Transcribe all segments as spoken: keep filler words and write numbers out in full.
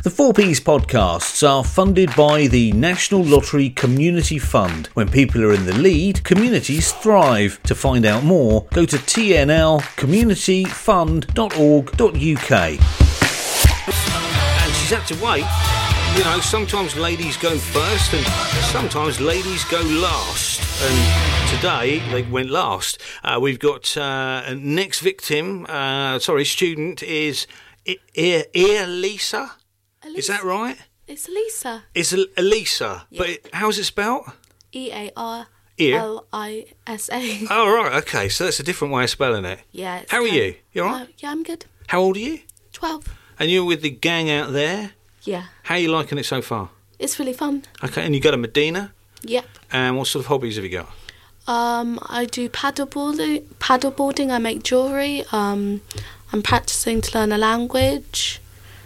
The four Ps podcasts are funded by the National Lottery Community Fund. When people are in the lead, communities thrive. To find out more, go to t n l community fund dot org dot u k. And she's had to wait. You know, sometimes ladies go first and sometimes ladies go last. And today they went last. Uh, we've got uh, next victim, uh, sorry, student is I- I- Elisa. Is that right? It's Elisa. It's El- Elisa. Yeah. But it, how's it spelled? E A R Ear. L I S A. Oh, right, okay. So that's a different way of spelling it. Yeah. It's How are kind- you? You all right? Uh, yeah, I'm good. How old are you? twelve. And you're with the gang out there? Yeah. How are you liking it so far? It's really fun. Okay, and you go to Medina? Yep. And what sort of hobbies have you got? Um, I do paddleboarding. Paddleboarding. I make jewellery. Um, I'm practicing to learn a language.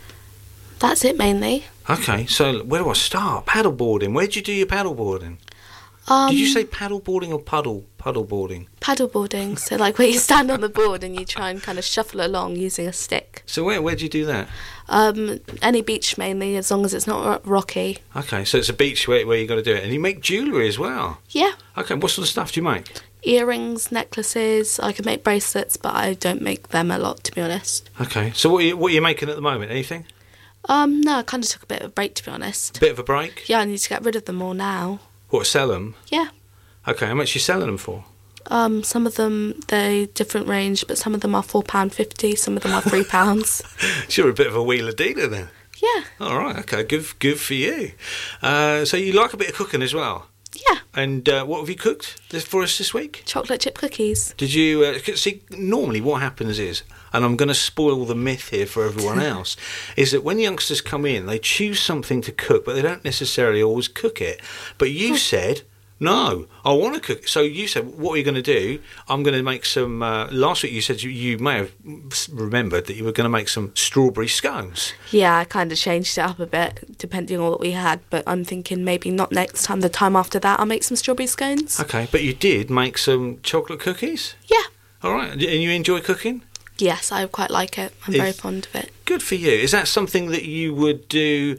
That's it mainly. Okay, so where do I start? Paddleboarding. Where did you do your paddleboarding? Um, Did you say paddleboarding or puddle? Puddleboarding. paddleboarding? So like where you stand on the board and you try and kind of shuffle along using a stick. So where where do you do that? Um, any beach mainly, as long as it's not ro- rocky. Okay, so it's a beach where, where you got to do it. And you make jewellery as well? Yeah. Okay, what sort of stuff do you make? Earrings, necklaces. I can make bracelets, but I don't make them a lot, to be honest. Okay, so what are you, what are you making at the moment? Anything? Um, no, I kind of took a bit of a break, to be honest. Bit of a break? Yeah, I need to get rid of them all now. What, sell them? Yeah. Okay, how much are you selling them for? Um, some of them, they're different range, but some of them are four pounds fifty, some of them are three pounds. So you're a bit of a wheeler dealer then? Yeah. All right, okay, good, good for you. Uh, so you like a bit of cooking as well? Yeah. And uh, what have you cooked this, for us this week? Chocolate chip cookies. Did you uh, see? Normally, what happens is, and I'm going to spoil the myth here for everyone else, is that when youngsters come in, they choose something to cook, but they don't necessarily always cook it. But you said, no, I want to cook it. So you said, what are you going to do? I'm going to make some. Uh, last week you said you, you may have remembered that you were going to make some strawberry scones. Yeah, I kind of changed it up a bit, depending on what we had, but I'm thinking maybe not next time, the time after that, I'll make some strawberry scones. Okay, but you did make some chocolate cookies? Yeah. All right, and you enjoy cooking? Yes, I quite like it. I'm Is- very fond of it. Good for you. Is that something that you would do,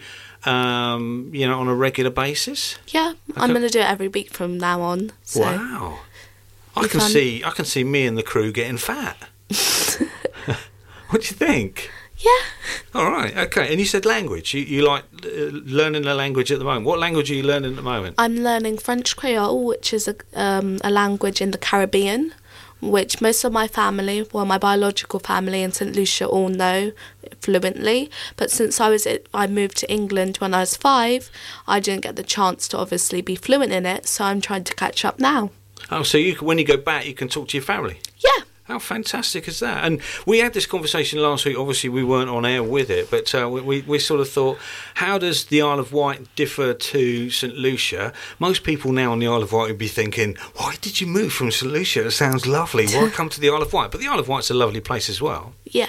um, you know, on a regular basis? Yeah, I'm going to do it every week from now on. So. Wow. I Be can fun. see I can see me and the crew getting fat. What do you think? Yeah. All right, okay. And you said language. You, you like uh, learning a language at the moment. What language are you learning at the moment? I'm learning French Creole, which is a, um, a language in the Caribbean, which most of my family, well, my biological family in Saint Lucia all know fluently. But since I was I moved to England when I was five, I didn't get the chance to obviously be fluent in it, so I'm trying to catch up now. Oh, so you can, when you go back, you can talk to your family? Yeah. How fantastic is that? And we had this conversation last week. Obviously, we weren't on air with it, but uh, we, we, we sort of thought, how does the Isle of Wight differ to Saint Lucia? Most people now on the Isle of Wight would be thinking, why did you move from Saint Lucia? It sounds lovely. Why come to the Isle of Wight? But the Isle of Wight's a lovely place as well. Yeah.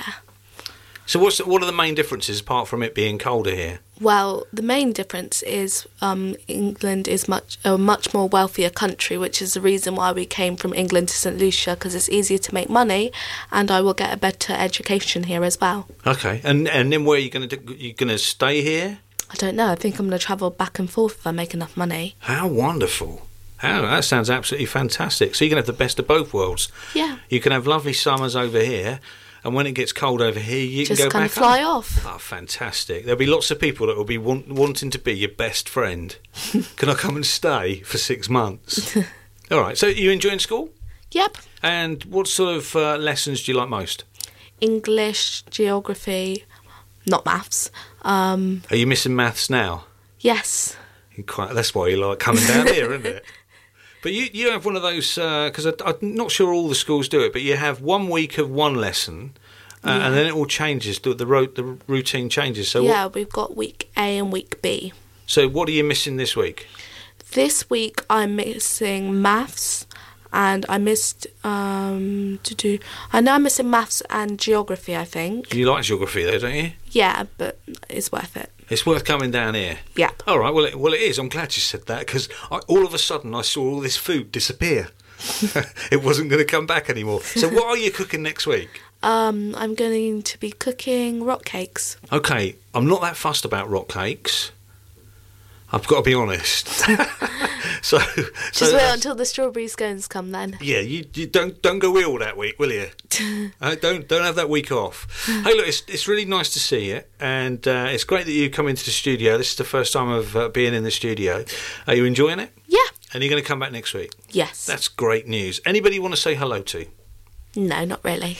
So what's what are the main differences, apart from it being colder here? Well, the main difference is um, England is much a much more wealthier country, which is the reason why we came from England to Saint Lucia, because it's easier to make money, and I will get a better education here as well. Okay, and and then where are you going to do? You going to stay here? I don't know. I think I'm going to travel back and forth if I make enough money. How wonderful! How that sounds absolutely fantastic. So you can have the best of both worlds. Yeah. You can have lovely summers over here. And when it gets cold over here, you Just can go kind back of fly home. off. Oh, fantastic. There'll be lots of people that will be want, wanting to be your best friend. Can I come and stay for six months? All right, so you enjoying school? Yep. And what sort of uh, lessons do you like most? English, geography, not maths. Um, Are you missing maths now? yes. You quite, that's why you like coming down here, isn't it? But you, you have one of those, because uh, I'm not sure all the schools do it, but you have one week of one lesson, uh, Yeah. and then it all changes, the, the, ro- the routine changes. So yeah, what, we've got week A and week B. so what are you missing this week? This week I'm missing maths, and I missed um to do. I know I'm missing maths and geography. I think. You like geography though, don't you? Yeah, but it's worth it. It's worth coming down here. Yeah. All right, well it, well it is. I'm glad you said that, because all of a sudden I saw all this food disappear. It wasn't going to come back anymore. So what are you cooking next week? Um, I'm going to be cooking rock cakes. Okay, I'm not that fussed about rock cakes. I've got to be honest. so, Just so wait that's- until the strawberry scones come then. Yeah, you, you don't don't go ill that week, will you? uh, don't don't have that week off. Hey, look, it's it's really nice to see you, and uh, it's great that you come into the studio. This is the first time of uh, being in the studio. Are you enjoying it? Yeah. And you're going to come back next week? Yes. That's great news. Anybody you want to say hello to? No, not really.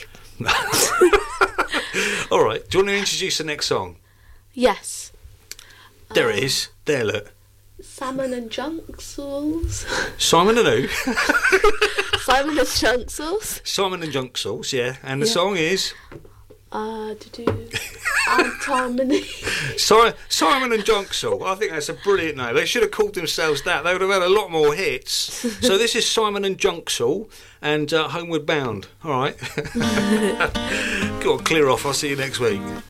All right. Do you want to introduce the next song? Yes. There it is. There, look. Salmon and junk sauce. Simon and who? Simon and junk sauce. Simon and Junk Sauce, yeah. And the Yeah. song is Uh, to do Antimony. Si- Simon and Junk Sauce. I think that's a brilliant name. They should have called themselves that. They would have had a lot more hits. So this is Simon and Junk Sauce and uh, Homeward Bound. All right. Go on, clear off. I'll see you next week.